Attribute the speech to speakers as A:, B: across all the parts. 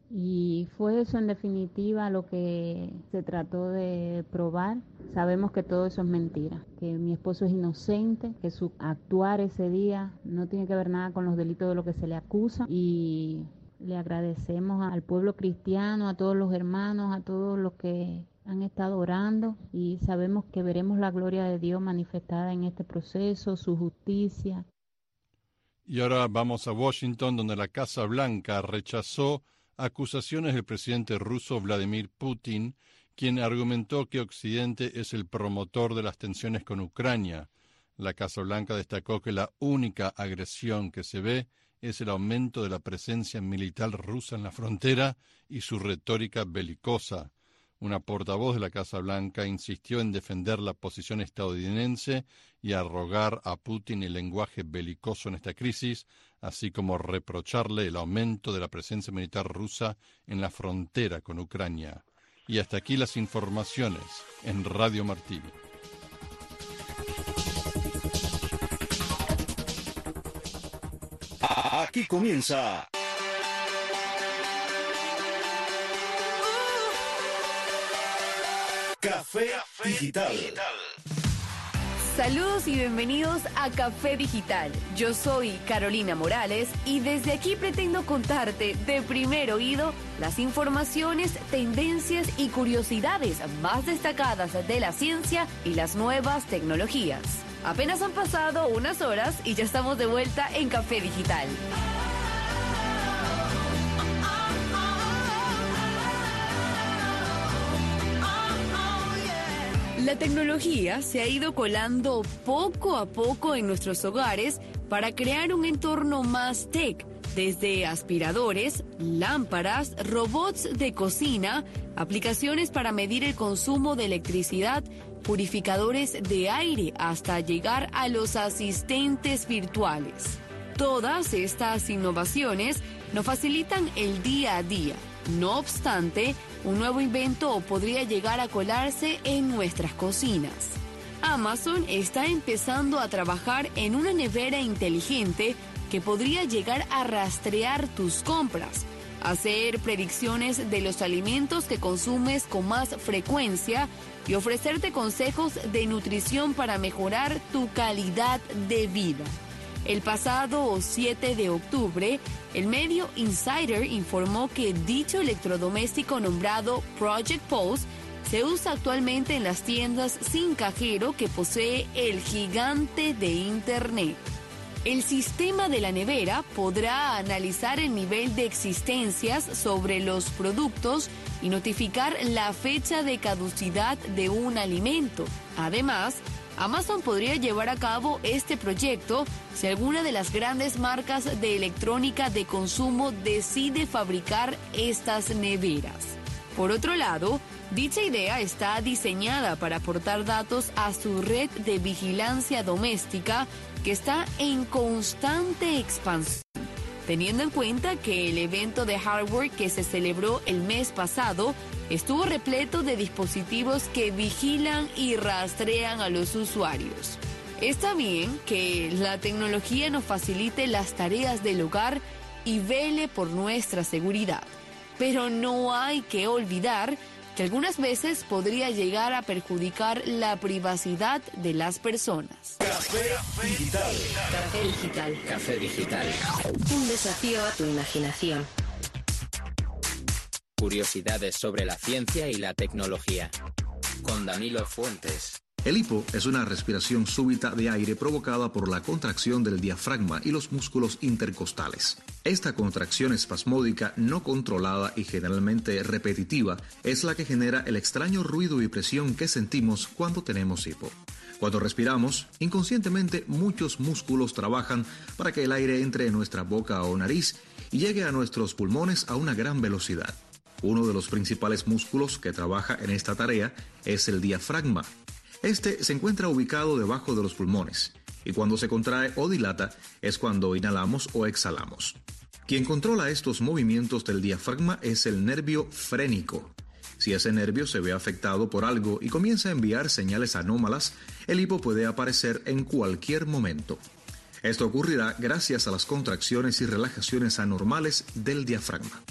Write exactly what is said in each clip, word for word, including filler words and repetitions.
A: Y fue eso en definitiva lo que se trató de probar. Sabemos que todo eso es mentira, que mi esposo es inocente, que su actuar ese día no tiene que ver nada con los delitos de lo que se le acusa, y le agradecemos al pueblo cristiano, a todos los hermanos, a todos los que han estado orando, y sabemos que veremos la gloria de Dios manifestada en este proceso, su justicia.
B: Y ahora vamos a Washington, donde la Casa Blanca rechazó acusaciones del presidente ruso Vladimir Putin, quien argumentó que Occidente es el promotor de las tensiones con Ucrania. La Casa Blanca destacó que la única agresión que se ve es el aumento de la presencia militar rusa en la frontera y su retórica belicosa. Una portavoz de la Casa Blanca insistió en defender la posición estadounidense y arrogar a Putin el lenguaje belicoso en esta crisis, así como reprocharle el aumento de la presencia militar rusa en la frontera con Ucrania. Y hasta aquí las informaciones en Radio Martí.
C: Aquí comienza Café Digital.
D: Saludos y bienvenidos a Café Digital. Yo soy Carolina Morales y desde aquí pretendo contarte de primer oído las informaciones, tendencias y curiosidades más destacadas de la ciencia y las nuevas tecnologías. Apenas han pasado unas horas y ya estamos de vuelta en Café Digital. La tecnología se ha ido colando poco a poco en nuestros hogares para crear un entorno más tech, desde aspiradores, lámparas, robots de cocina, aplicaciones para medir el consumo de electricidad, purificadores de aire, hasta llegar a los asistentes virtuales. Todas estas innovaciones nos facilitan el día a día. No obstante, un nuevo invento podría llegar a colarse en nuestras cocinas. Amazon está empezando a trabajar en una nevera inteligente que podría llegar a rastrear tus compras, hacer predicciones de los alimentos que consumes con más frecuencia y ofrecerte consejos de nutrición para mejorar tu calidad de vida. El pasado siete de octubre, el medio Insider informó que dicho electrodoméstico nombrado Project Pulse se usa actualmente en las tiendas sin cajero que posee el gigante de Internet. El sistema de la nevera podrá analizar el nivel de existencias sobre los productos y notificar la fecha de caducidad de un alimento. Además, Amazon podría llevar a cabo este proyecto si alguna de las grandes marcas de electrónica de consumo decide fabricar estas neveras. Por otro lado, dicha idea está diseñada para aportar datos a su red de vigilancia doméstica que está en constante expansión, teniendo en cuenta que el evento de hardware que se celebró el mes pasado estuvo repleto de dispositivos que vigilan y rastrean a los usuarios. Está bien que la tecnología nos facilite las tareas del hogar y vele por nuestra seguridad, pero no hay que olvidar que algunas veces podría llegar a perjudicar la privacidad de las personas.
C: Café Digital.
E: Café Digital.
F: Café Digital.
E: Un desafío a tu imaginación.
F: Curiosidades sobre la ciencia y la tecnología. Con Danilo Fuentes.
G: El hipo es una respiración súbita de aire provocada por la contracción del diafragma y los músculos intercostales. Esta contracción espasmódica no controlada y generalmente repetitiva es la que genera el extraño ruido y presión que sentimos cuando tenemos hipo. Cuando respiramos, inconscientemente muchos músculos trabajan para que el aire entre en nuestra boca o nariz y llegue a nuestros pulmones a una gran velocidad. Uno de los principales músculos que trabaja en esta tarea es el diafragma. Este se encuentra ubicado debajo de los pulmones y cuando se contrae o dilata es cuando inhalamos o exhalamos. Quien controla estos movimientos del diafragma es el nervio frénico. Si ese nervio se ve afectado por algo y comienza a enviar señales anómalas, el hipo puede aparecer en cualquier momento. Esto ocurrirá gracias a las contracciones y relajaciones anormales del diafragma.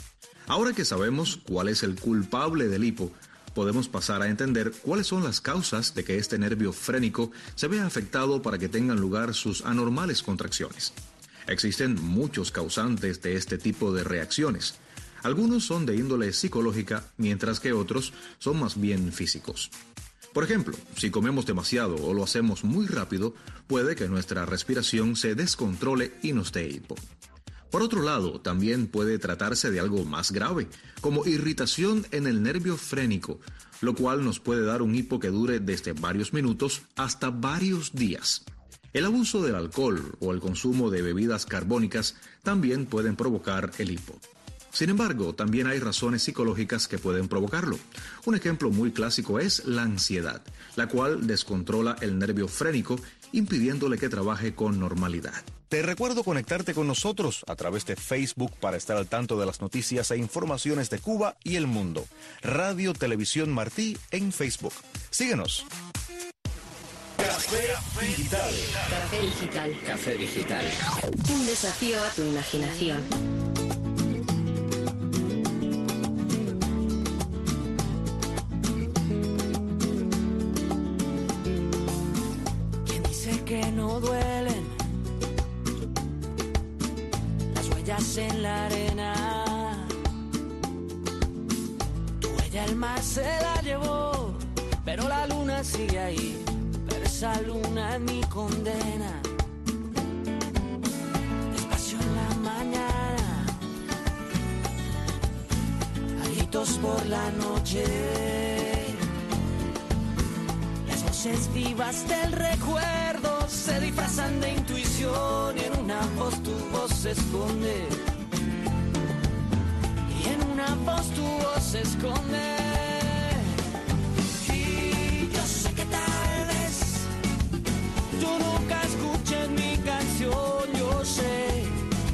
G: Ahora que sabemos cuál es el culpable del hipo, podemos pasar a entender cuáles son las causas de que este nervio frénico se vea afectado para que tengan lugar sus anormales contracciones. Existen muchos causantes de este tipo de reacciones. Algunos son de índole psicológica, mientras que otros son más bien físicos. Por ejemplo, si comemos demasiado o lo hacemos muy rápido, puede que nuestra respiración se descontrole y nos dé hipo. Por otro lado, también puede tratarse de algo más grave, como irritación en el nervio frénico, lo cual nos puede dar un hipo que dure desde varios minutos hasta varios días. El abuso del alcohol o el consumo de bebidas carbónicas también pueden provocar el hipo. Sin embargo, también hay razones psicológicas que pueden provocarlo. Un ejemplo muy clásico es la ansiedad, la cual descontrola el nervio frénico, impidiéndole que trabaje con normalidad.
C: Te recuerdo conectarte con nosotros a través de Facebook para estar al tanto de las noticias e informaciones de Cuba y el mundo. Radio Televisión Martí en Facebook. Síguenos.
E: Café Digital. Café Digital.
F: Café Digital.
E: Un desafío a tu imaginación.
H: Que no duelen las huellas en la arena. Tu huella el mar se la llevó, pero la luna sigue ahí. Pero esa luna es mi condena. Despacio en la mañana, a gritos por la noche. Voces vivas del recuerdo se disfrazan de intuición y en una voz tu voz se esconde. Y en una voz tu voz se esconde. Y yo sé que tal vez tú nunca escuches mi canción, yo sé.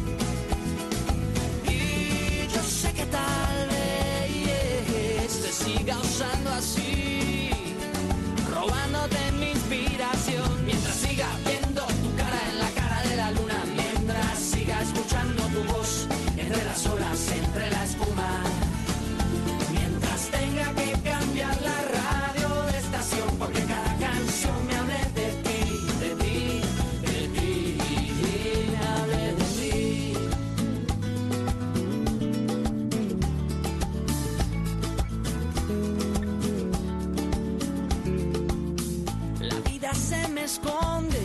H: Y yo sé que tal vez te siga usando así, robándote mi inspiración, mientras siga viendo tu cara en la cara de la luna, mientras siga escuchando tu voz entre las olas, entre la espuma, mientras tenga que cambiar la radio de estación, porque cada canción me hable de ti, de ti, de ti, me hable de ti. Se me esconde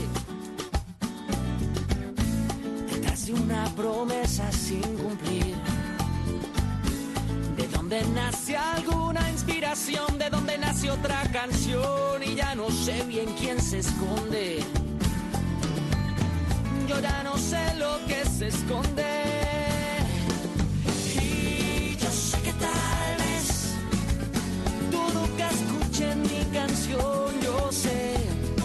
H: detrás de una promesa sin cumplir. De donde nace alguna inspiración, de donde nace otra canción, y ya no sé bien quién se esconde. Yo ya no sé lo que se esconde. Y yo sé que tal vez tú nunca escuches mi canción, yo sé.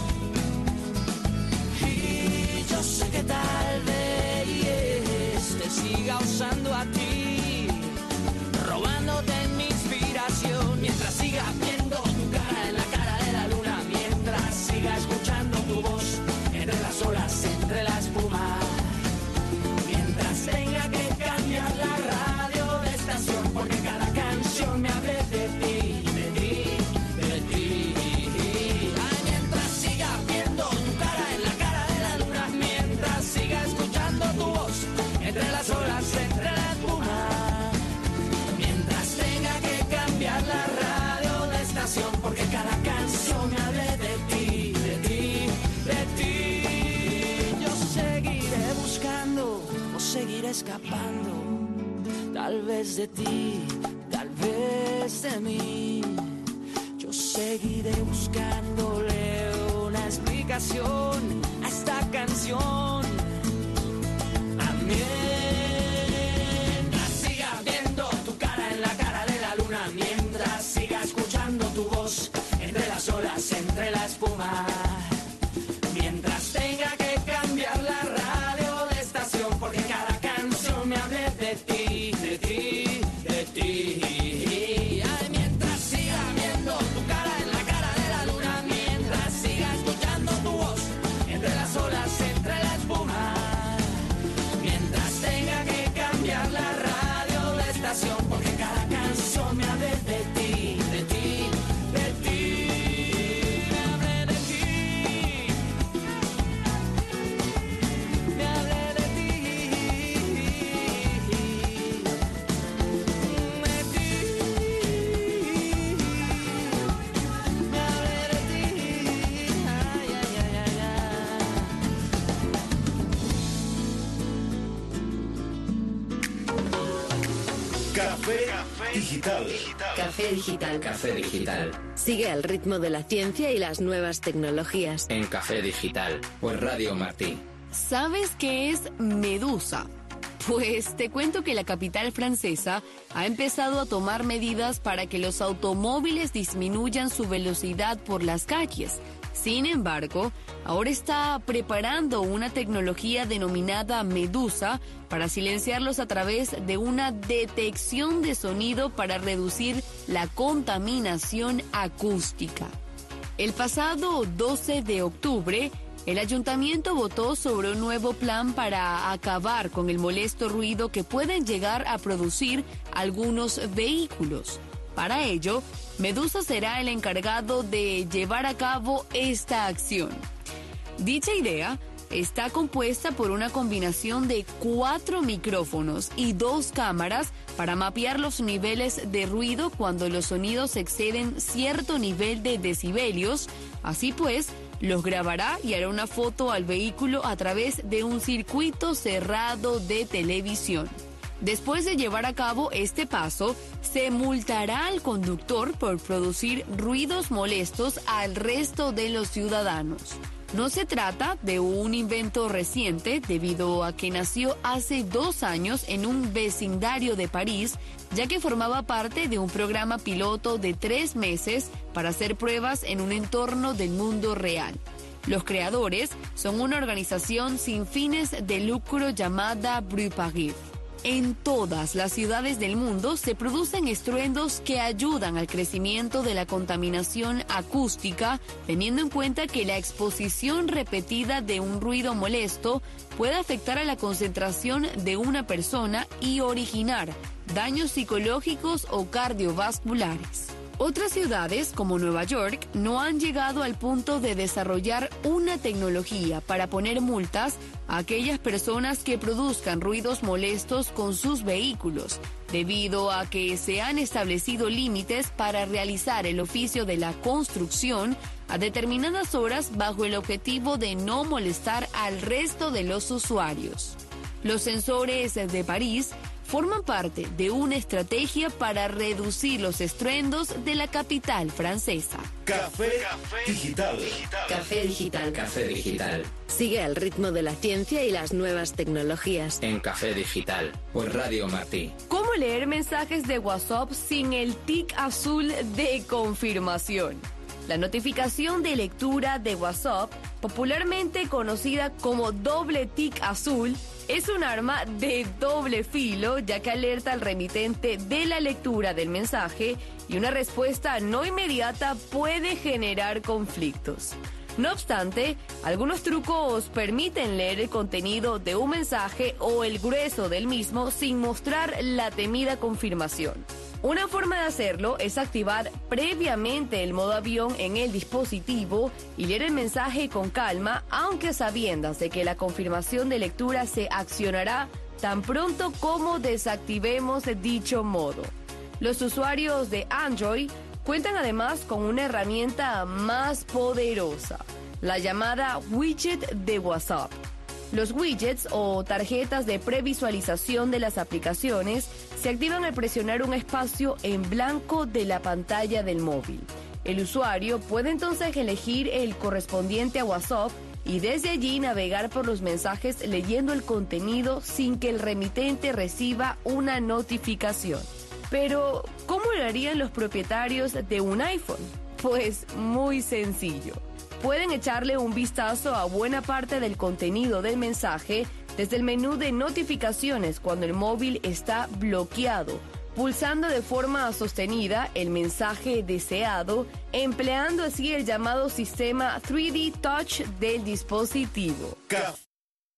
H: Yo sé que tal vez te siga usando a ti, robándote mi inspiración, mientras siga viendo tu cara en la cara de la luna, mientras siga escuchando tu voz entre las olas, entre la espuma, mientras tenga que cambiar la radio de estación, porque cada canción me hable de ti, de ti, de ti. Ay, mientras siga viendo tu cara en la cara de la luna, mientras siga escuchando tu voz entre las olas, entre la espuma, mientras tenga que cambiar la radio de estación, porque cada canción me hable de ti, de ti, de ti. Yo seguiré buscando o seguiré escapando, tal vez de ti, tal vez de mí. Yo seguiré buscándole una explicación a esta canción. Mientras siga viendo tu cara en la cara de la luna, mientras siga escuchando tu voz entre las olas, entre la espuma, mientras tenga que cambiar la radio de estación, porque cada canción me hable de ti, de ti, de ti. Ay, mientras siga viendo tu cara en la cara de la luna, mientras siga escuchando tu voz entre las olas, entre la espuma, mientras tenga que cada canción me hable de ti, de ti, de ti, me hable de ti, me hable de ti, de ti, me hable de ti, ay, ay, ay, ay, ay.
C: Café Digital.
E: Café Digital.
F: Café Digital.
E: Sigue al ritmo de la ciencia y las nuevas tecnologías.
F: En Café Digital. Por Radio Martí.
D: ¿Sabes qué es Medusa? Pues te cuento que la capital francesa ha empezado a tomar medidas para que los automóviles disminuyan su velocidad por las calles. Sin embargo, ahora está preparando una tecnología denominada Medusa para silenciarlos a través de una detección de sonido para reducir la contaminación acústica. El pasado doce de octubre, el ayuntamiento votó sobre un nuevo plan para acabar con el molesto ruido que pueden llegar a producir algunos vehículos. Para ello, Medusa será el encargado de llevar a cabo esta acción. Dicha idea está compuesta por una combinación de cuatro micrófonos y dos cámaras para mapear los niveles de ruido cuando los sonidos exceden cierto nivel de decibelios. Así pues, los grabará y hará una foto al vehículo a través de un circuito cerrado de televisión. Después de llevar a cabo este paso, se multará al conductor por producir ruidos molestos al resto de los ciudadanos. No se trata de un invento reciente debido a que nació hace dos años en un vecindario de París, ya que formaba parte de un programa piloto de tres meses para hacer pruebas en un entorno del mundo real. Los creadores son una organización sin fines de lucro llamada Bruparis. En todas las ciudades del mundo se producen estruendos que ayudan al crecimiento de la contaminación acústica, teniendo en cuenta que la exposición repetida de un ruido molesto puede afectar a la concentración de una persona y originar daños psicológicos o cardiovasculares. Otras ciudades, como Nueva York, no han llegado al punto de desarrollar una tecnología para poner multas a aquellas personas que produzcan ruidos molestos con sus vehículos, debido a que se han establecido límites para realizar el oficio de la construcción a determinadas horas bajo el objetivo de no molestar al resto de los usuarios. Los sensores de París forman parte de una estrategia para reducir los estruendos de la capital francesa.
C: Café Digital.
E: Café Digital.
F: Café Digital.
E: Sigue al ritmo de la ciencia y las nuevas tecnologías.
F: En Café Digital. Por Radio Martí.
D: ¿Cómo leer mensajes de WhatsApp sin el tic azul de confirmación? La notificación de lectura de WhatsApp, popularmente conocida como doble tic azul, es un arma de doble filo, ya que alerta al remitente de la lectura del mensaje y una respuesta no inmediata puede generar conflictos. No obstante, algunos trucos permiten leer el contenido de un mensaje o el grueso del mismo sin mostrar la temida confirmación. Una forma de hacerlo es activar previamente el modo avión en el dispositivo y leer el mensaje con calma, aunque a sabiendas de que la confirmación de lectura se accionará tan pronto como desactivemos dicho modo. Los usuarios de Android cuentan además con una herramienta más poderosa, la llamada widget de WhatsApp. Los widgets o tarjetas de previsualización de las aplicaciones se activan al presionar un espacio en blanco de la pantalla del móvil. El usuario puede entonces elegir el correspondiente a WhatsApp y desde allí navegar por los mensajes leyendo el contenido sin que el remitente reciba una notificación. Pero, ¿cómo lo harían los propietarios de un iPhone? Pues muy sencillo. Pueden echarle un vistazo a buena parte del contenido del mensaje desde el menú de notificaciones cuando el móvil está bloqueado, pulsando de forma sostenida el mensaje deseado, empleando así el llamado sistema tres D Touch del dispositivo.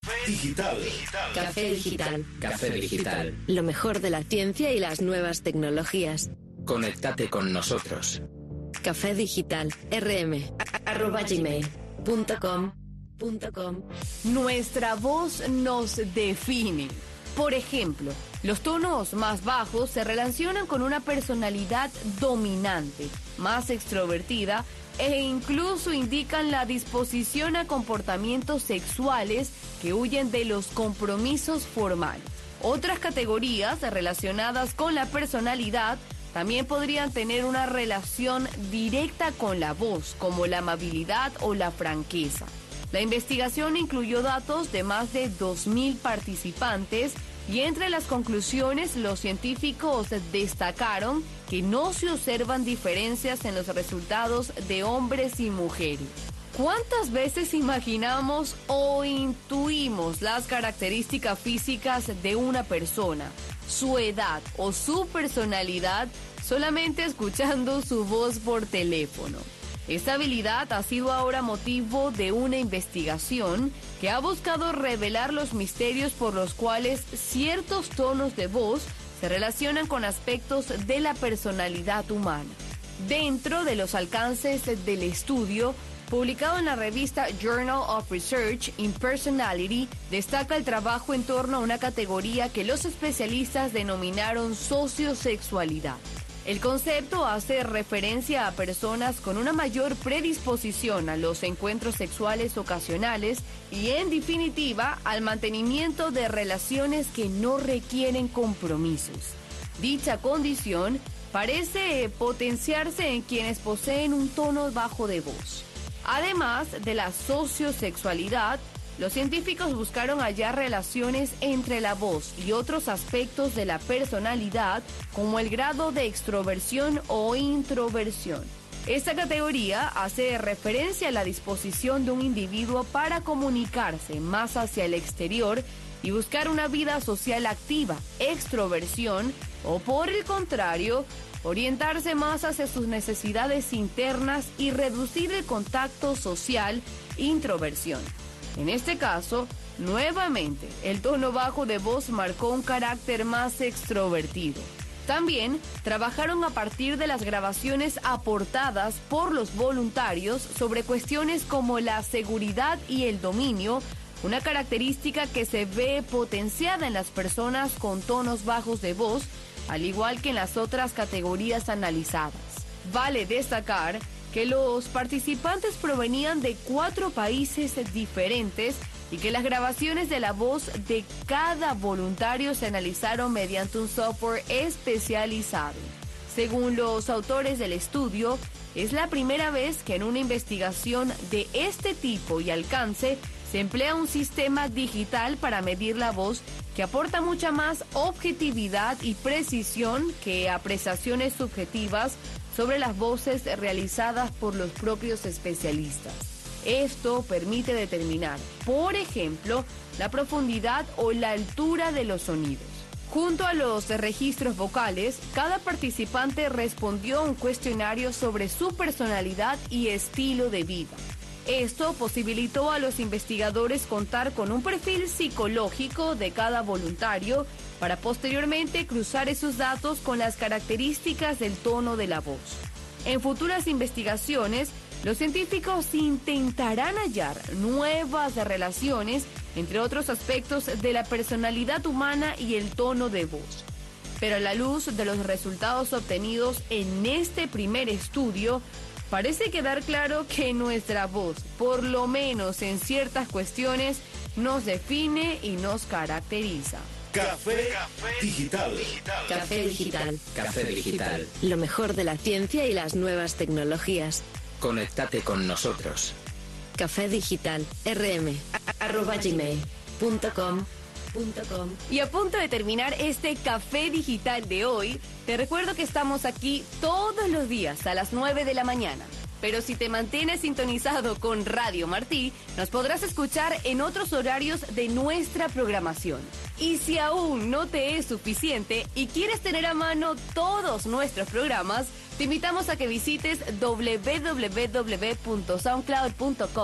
C: Digital.
E: Café Digital.
F: Café Digital.
E: Lo mejor de la ciencia y las nuevas tecnologías.
F: Conéctate con nosotros.
E: Café Digital. rm arroba gmail punto com punto com.
D: Nuestra voz nos define. Por ejemplo, los tonos más bajos se relacionan con una personalidad dominante, más extrovertida, e incluso indican la disposición a comportamientos sexuales que huyen de los compromisos formales. Otras categorías relacionadas con la personalidad también podrían tener una relación directa con la voz, como la amabilidad o la franqueza. La investigación incluyó datos de más de dos mil participantes y entre las conclusiones los científicos destacaron que no se observan diferencias en los resultados de hombres y mujeres. ¿Cuántas veces imaginamos o intuimos las características físicas de una persona, su edad o su personalidad solamente escuchando su voz por teléfono? Esta habilidad ha sido ahora motivo de una investigación que ha buscado revelar los misterios por los cuales ciertos tonos de voz se relacionan con aspectos de la personalidad humana. Dentro de los alcances del estudio, publicado en la revista Journal of Research in Personality, destaca el trabajo en torno a una categoría que los especialistas denominaron sociosexualidad. El concepto hace referencia a personas con una mayor predisposición a los encuentros sexuales ocasionales y, en definitiva, al mantenimiento de relaciones que no requieren compromisos. Dicha condición parece potenciarse en quienes poseen un tono bajo de voz. Además de la sociosexualidad, los científicos buscaron hallar relaciones entre la voz y otros aspectos de la personalidad, como el grado de extroversión o introversión. Esta categoría hace referencia a la disposición de un individuo para comunicarse más hacia el exterior y buscar una vida social activa, extroversión, o por el contrario, orientarse más hacia sus necesidades internas y reducir el contacto social, introversión. En este caso, nuevamente, el tono bajo de voz marcó un carácter más extrovertido. También trabajaron a partir de las grabaciones aportadas por los voluntarios sobre cuestiones como la seguridad y el dominio, una característica que se ve potenciada en las personas con tonos bajos de voz, al igual que en las otras categorías analizadas. Vale destacar que los participantes provenían de cuatro países diferentes y que las grabaciones de la voz de cada voluntario se analizaron mediante un software especializado. Según los autores del estudio, es la primera vez que en una investigación de este tipo y alcance se emplea un sistema digital para medir la voz que aporta mucha más objetividad y precisión que apreciaciones subjetivas sobre las voces realizadas por los propios especialistas. Esto permite determinar, por ejemplo, la profundidad o la altura de los sonidos. Junto a los registros vocales, cada participante respondió a un cuestionario sobre su personalidad y estilo de vida. Esto posibilitó a los investigadores contar con un perfil psicológico de cada voluntario para posteriormente cruzar esos datos con las características del tono de la voz. En futuras investigaciones, los científicos intentarán hallar nuevas relaciones entre otros aspectos de la personalidad humana y el tono de voz. Pero a la luz de los resultados obtenidos en este primer estudio, parece quedar claro que nuestra voz, por lo menos en ciertas cuestiones, nos define y nos caracteriza.
C: Café Digital.
E: Café Digital.
F: Café Digital.
E: Lo mejor de la ciencia y las nuevas tecnologías.
F: Conéctate con nosotros.
E: Café Digital. rm arroba gmail punto com punto com.
D: Y a punto de terminar este Café Digital de hoy, te recuerdo que estamos aquí todos los días a las nueve de la mañana. Pero si te mantienes sintonizado con Radio Martí, nos podrás escuchar en otros horarios de nuestra programación. Y si aún no te es suficiente y quieres tener a mano todos nuestros programas, te invitamos a que visites doble u doble u doble u punto soundcloud punto com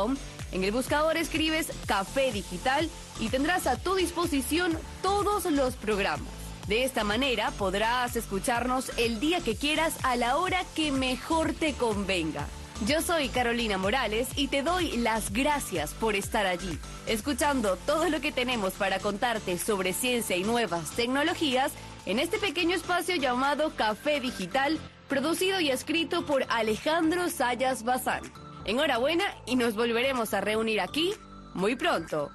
D: En el buscador escribes Café Digital y tendrás a tu disposición todos los programas. De esta manera podrás escucharnos el día que quieras a la hora que mejor te convenga. Yo soy Carolina Morales y te doy las gracias por estar allí, escuchando todo lo que tenemos para contarte sobre ciencia y nuevas tecnologías en este pequeño espacio llamado Café Digital, producido y escrito por Alejandro Sayas Bazán. Enhorabuena y nos volveremos a reunir aquí muy pronto.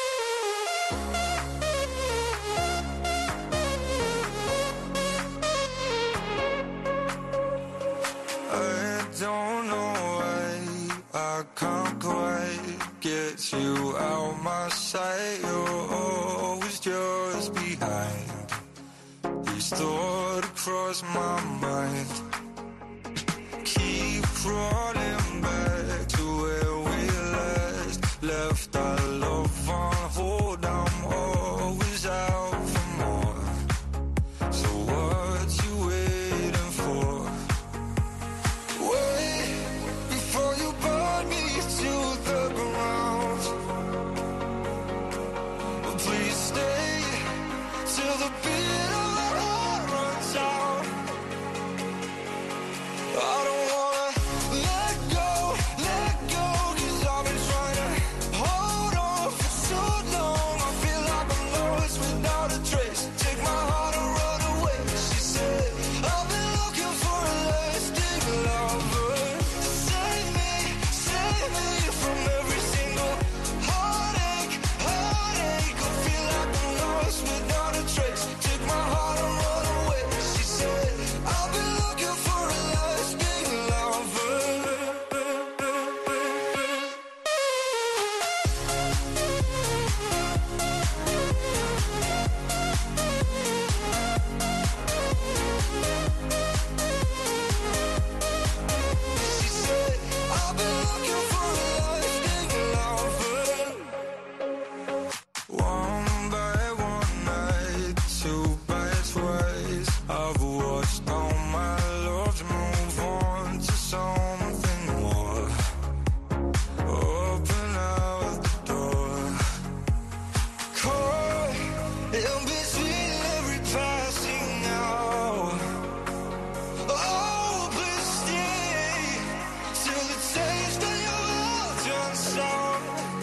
I: I can't quite get you out my sight. You're always just behind. These thoughts cross my mind. Keep crawling back to where we last left our love on hold. I'm always out for more. So what you waiting for? Wait before you burn me to the ground. Please stay till the beat of my heart runs out. I don't wanna let go, let go, 'cause I've been trying to hold on for so long. I feel like I'm lost without a trace. Take my heart and run away. She said, I've been looking for a lasting lover. Save me, save me from every single heartache, heartache. I feel like I'm lost without a trace. Take my heart and run away. She said, I've been looking for a lasting lover. She said, I've been looking for a lasting lover. One by one night, two by twice, I've watched all my loves move on to something more. Open out the door. Caught in between every passing hour. Oh, please stay till the taste of your mouth turns sour.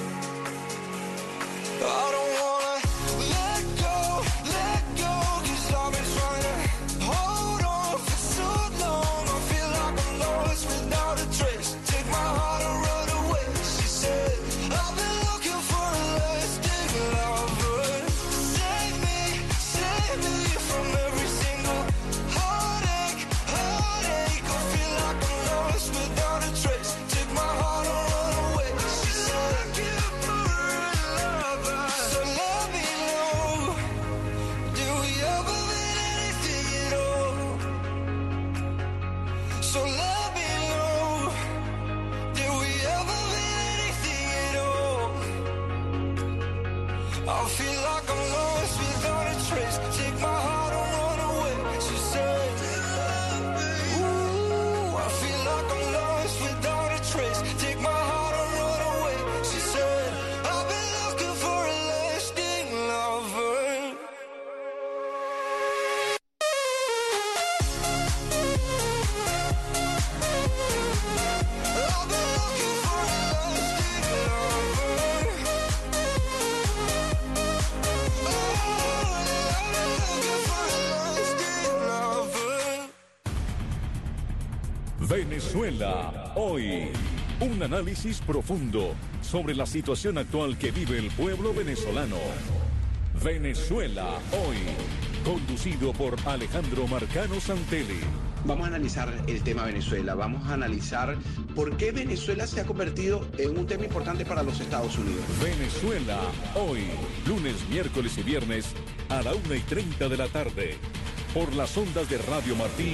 I: I don't wanna let go, let go, 'cause I've been trying to hold on for so long. I feel like I'm lost without a trace. Take my heart and run away. She said, I've been looking for a lasting lover. Save me, save me from every single heartache, heartache. I feel like I'm lost without a trace. Take my heart and run away. She said, I can't find a lover. So let me know, do we ever mean anything at all? So let me know, did we ever mean anything at all? I feel like I'm lost without a trace. Take my heart and run away. She said, ooh, I feel like I'm lost without a trace. Take my heart and run away. She said, I've been looking for a lasting lover. I've been looking for a lasting lover. Oh, I've been looking for a lasting lover.
J: Venezuela hoy. Un análisis profundo sobre la situación actual que vive el pueblo venezolano. Venezuela hoy. Conducido por Alejandro Marcano Santelli.
K: Vamos a analizar el tema Venezuela, vamos a analizar por qué Venezuela se ha convertido en un tema importante para los Estados Unidos.
J: Venezuela hoy, lunes, miércoles y viernes a la una y treinta de la tarde, por las ondas de Radio Martí.